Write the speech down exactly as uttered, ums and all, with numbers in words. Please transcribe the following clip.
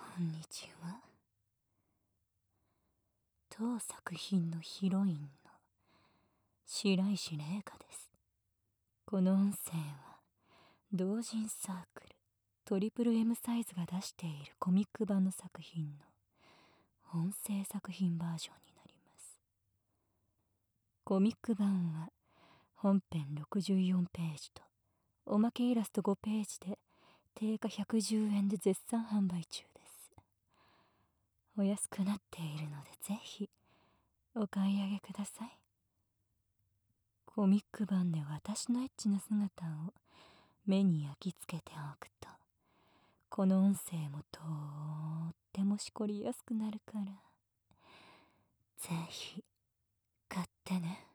こんにちは。当作品のヒロインの白石玲香です。この音声は同人サークルトリプル M サイズが出しているコミック版の作品の音声作品バージョンになります。コミック版は本編ろくじゅうよんページとおまけイラストごページで定価ひゃくじゅうえんで絶賛販売中です。お安くなっているのでぜひお買い上げください。コミック版で私のエッチな姿を目に焼き付けておくと、この音声もとってもしこりやすくなるから、ぜひ買ってね。